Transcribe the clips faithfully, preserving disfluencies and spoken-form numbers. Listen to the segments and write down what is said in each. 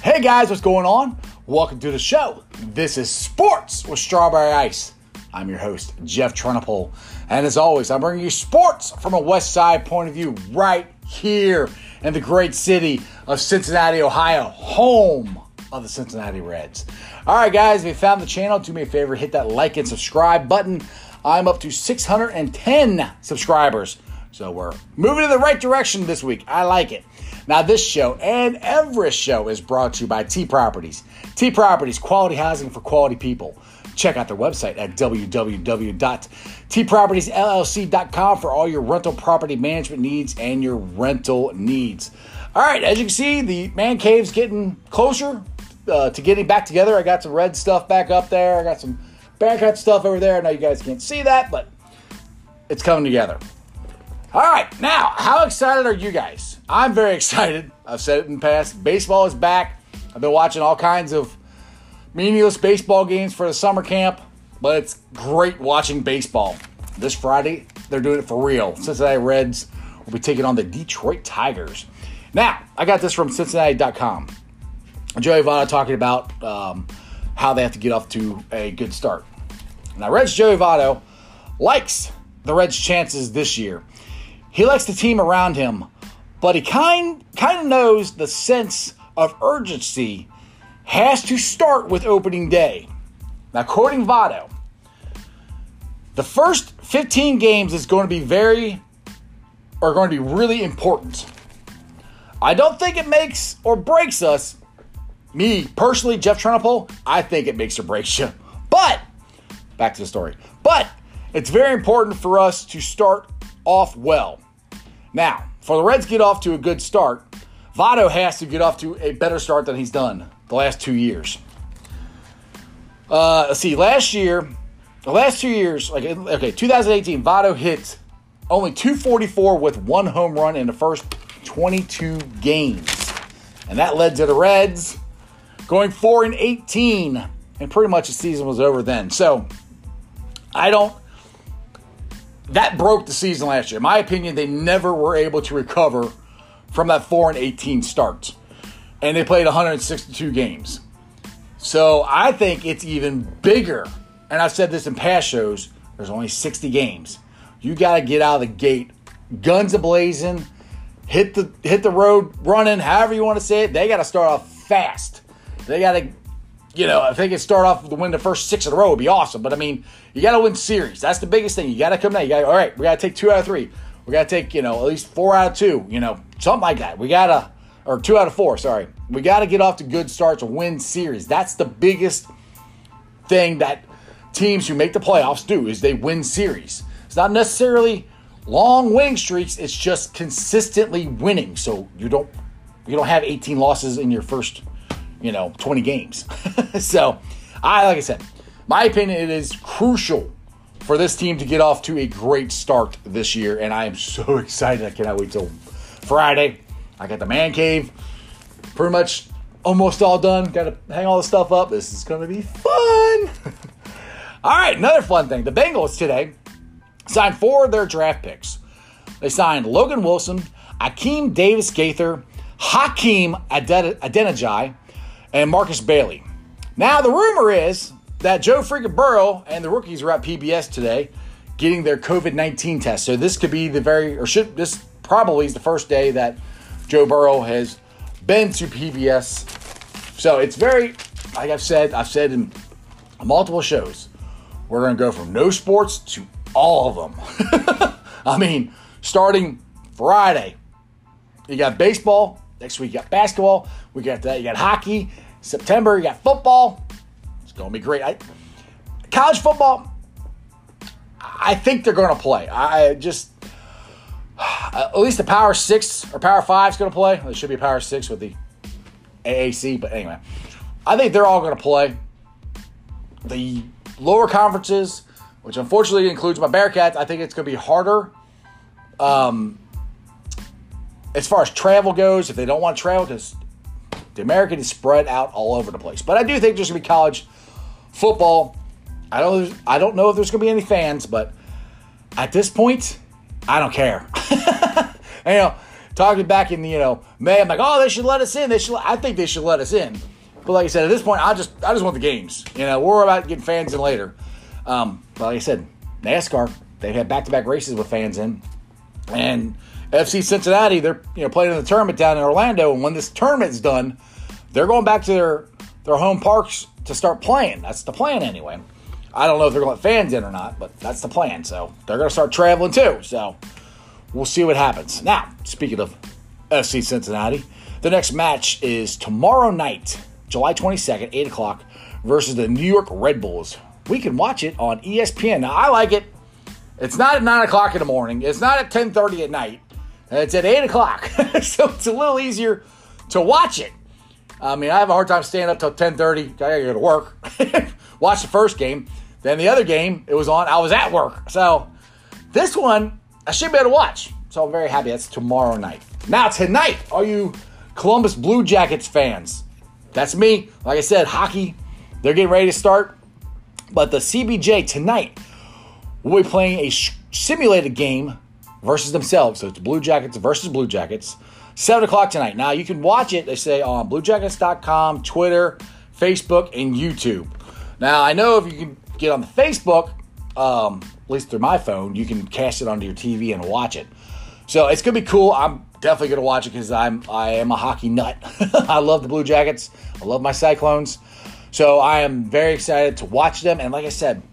Hey guys, what's going on? Welcome to the show. This is Sports with Strawberry Ice. I'm your host, Jeff Trunapole. And as always, I'm bringing you sports from a West Side point of view right here in the great city of Cincinnati, Ohio, home of the Cincinnati Reds. All right, guys, if you found the channel, do me a favor, hit that like and subscribe button. I'm up to six hundred ten subscribers. So we're moving in the right direction this week. I like it. Now, this show and every show is brought to you by T Properties. T Properties, quality housing for quality people. Check out their website at w w w dot t properties l l c dot com for all your rental property management needs and your rental needs. All right, as you can see, the man cave's getting closer uh, to getting back together. I got some red stuff back up there. I got some Bearcat stuff over there. I know you guys can't see that, but it's coming together. All right, now, how excited are you guys? I'm very excited. I've said it in the past. Baseball is back. I've been watching all kinds of meaningless baseball games for the summer camp, but it's great watching baseball. This Friday, they're doing it for real. Cincinnati Reds will be taking on the Detroit Tigers. Now, I got this from Cincinnati dot com. Joey Votto talking about um, how they have to get off to a good start. Now, Reds Joey Votto likes the Reds' chances this year. He likes the team around him, but he kind, kind of knows the sense of urgency has to start with opening day. Now, quoting Votto, the first fifteen games is going to be very, are going to be really important. I don't think it makes or breaks us. Me, personally, Jeff Trunapole, I think it makes or breaks you. But, back to the story. But, it's very important for us to start off well. Now, for the Reds to get off to a good start, Votto has to get off to a better start than he's done the last two years. Uh, let's see, last year, the last two years, like okay, twenty eighteen, Votto hit only two forty-four with one home run in the first twenty-two games. And that led to the Reds going four and eighteen, and pretty much the season was over then. So, I don't, that broke the season last year. In my opinion, they never were able to recover from that four and eighteen start. And they played one hundred sixty-two games. So I think it's even bigger. And I've said this in past shows, there's only sixty games. You got to get out of the gate, guns a-blazing, hit the hit the road running, however you want to say it. They got to start off fast. They got to, you know, if they could start off to win the first six in a row, it would be awesome. But, I mean, you got to win series. That's the biggest thing. You got to come down. You got all right, we got to take two out of three. We got to take, you know, at least four out of two, you know, something like that. We got to, or two out of four, sorry. We got to get off to good starts and win series. That's the biggest thing that teams who make the playoffs do, is they win series. It's not necessarily long winning streaks. It's just consistently winning. So you don't, you don't have eighteen losses in your first, you know, twenty games. So, I like I said, my opinion, it is crucial for this team to get off to a great start this year, and I am so excited. I cannot wait till Friday. I got the man cave pretty much almost all done. Got to hang all the stuff up. This is going to be fun. All right, another fun thing. The Bengals today signed four of their draft picks. They signed Logan Wilson, Akeem Davis-Gaither, Hakeem Adeniji, and Marcus Bailey. Now, the rumor is that Joe freaking Burrow and the rookies are at P B S today getting their covid nineteen test. So this could be the very, or should, this probably is the first day that Joe Burrow has been to P B S. So it's very, like I've said, I've said in multiple shows, we're going to go from no sports to all of them. I mean, starting Friday, you got baseball. Next week, you got basketball. We got that. You got hockey. September, you got football. It's going to be great. I, college football, I think they're going to play. I just, at least the Power Six or Power Five is going to play. There should be a Power Six with the A A C, but anyway, I think they're all going to play. The lower conferences, which unfortunately includes my Bearcats, I think it's going to be harder. Um, as far as travel goes, if they don't want to travel, because the American is spread out all over the place. But I do think there's going to be college football. I don't, I don't know if there's going to be any fans, but at this point, I don't care. You know, talking back in, you know, May. I'm like, oh, they should let us in. They should. I think they should let us in. But like I said, at this point, I just I just want the games. You know, we're about getting fans in later. Um, but like I said, NASCAR, they've had back-to-back races with fans in. And F C Cincinnati, they're you know playing in the tournament down in Orlando. And when this tournament's done, they're going back to their, their home parks to start playing. That's the plan anyway. I don't know if they're going to let fans in or not, but that's the plan. So they're going to start traveling too. So we'll see what happens. Now, speaking of F C Cincinnati, the next match is tomorrow night, July twenty-second, eight o'clock, versus the New York Red Bulls. We can watch it on E S P N. Now, I like it. It's not at nine o'clock in the morning. It's not at ten thirty at night. It's at eight o'clock. So it's a little easier to watch it. I mean, I have a hard time staying up till ten thirty. I gotta go to work. Watch the first game. Then the other game, it was on. I was at work. So this one, I should be able to watch. So I'm very happy. That's tomorrow night. Now, tonight, are you Columbus Blue Jackets fans? That's me. Like I said, hockey, they're getting ready to start. But the C B J tonight will be playing a sh- simulated game versus themselves. So it's Blue Jackets versus Blue Jackets. seven o'clock tonight. Now, you can watch it, they say, on blue jackets dot com, Twitter, Facebook, and YouTube. Now, I know if you can get on the Facebook, um, at least through my phone, you can cast it onto your T V and watch it. So it's going to be cool. I'm definitely going to watch it because I'm I am a hockey nut. I love the Blue Jackets. I love my Cyclones. So I am very excited to watch them. And like I said,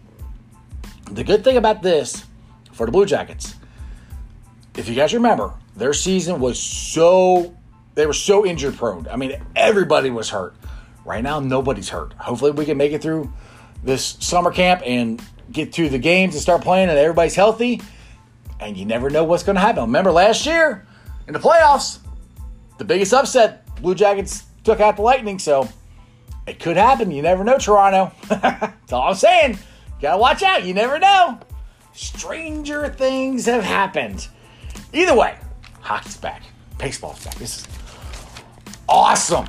the good thing about this for the Blue Jackets, if you guys remember, their season was so, they were so injured prone. I mean, everybody was hurt. Right now, nobody's hurt. Hopefully we can make it through this summer camp and get to the games and start playing and everybody's healthy. And you never know what's going to happen. Remember last year in the playoffs, the biggest upset, Blue Jackets took out the Lightning. So it could happen. You never know, Toronto. That's all I'm saying. Got to watch out. You never know. Stranger things have happened. Either way, hockey's back. Baseball's back. This is awesome.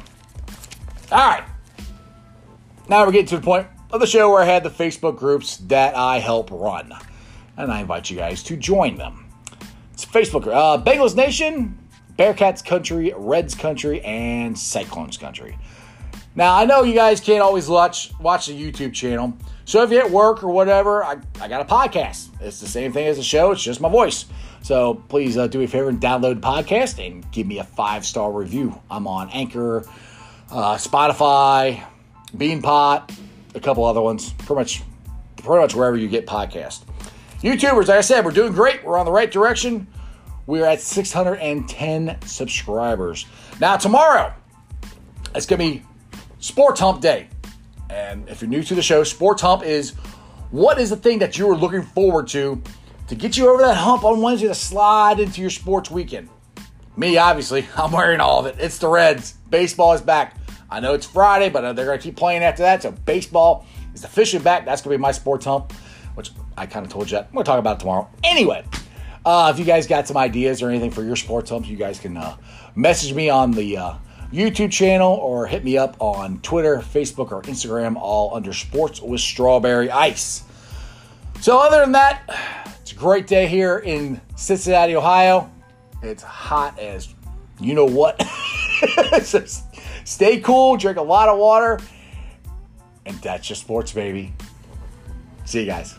All right. Now we're getting to the point of the show where I had the Facebook groups that I help run. And I invite you guys to join them. It's Facebook. Uh, Bengals Nation, Bearcats Country, Reds Country, and Cyclones Country. Now, I know you guys can't always watch watch the YouTube channel. So if you're at work or whatever, I, I got a podcast. It's the same thing as a show. It's just my voice. So please uh, do me a favor and download the podcast and give me a five-star review. I'm on Anchor, uh, Spotify, Beanpot, a couple other ones. Pretty much, pretty much wherever you get podcasts. YouTubers, like I said, we're doing great. We're on the right direction. We're at six hundred ten subscribers. Now, tomorrow, it's going to be Sports Hump Day. And if you're new to the show, Sports Hump is what is the thing that you are looking forward to to get you over that hump on Wednesday to slide into your sports weekend. Me, obviously, I'm wearing all of it. It's the Reds. Baseball is back. I know it's Friday, but they're going to keep playing after that. So baseball is officially back. That's going to be my Sports Hump, which I kind of told you that. I'm going to talk about it tomorrow. Anyway, uh, if you guys got some ideas or anything for your Sports Hump, you guys can uh, message me on the uh, YouTube channel or hit me up on Twitter, Facebook, or Instagram, all under Sports with Strawberry Ice. So other than that, it's a great day here in Cincinnati, Ohio. It's hot as you know what. So stay cool, drink a lot of water, and that's your sports, baby. See you guys.